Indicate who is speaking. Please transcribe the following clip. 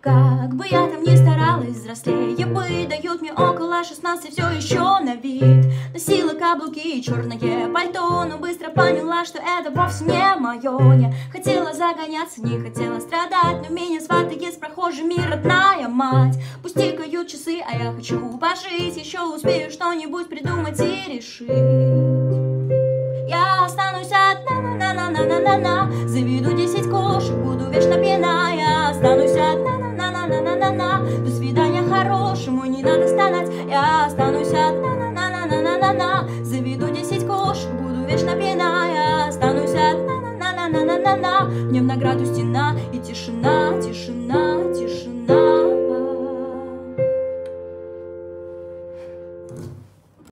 Speaker 1: Как бы я там ни старалась взрослее бы, дают мне около 16 все еще на вид. Носила каблуки и черное пальто, но быстро поняла, что это вовсе не мое. Не хотела загоняться, не хотела страдать, но меня сватает с прохожими родная мать. Пусть тикают часы, а я хочу пожить, еще успею что-нибудь придумать и решить.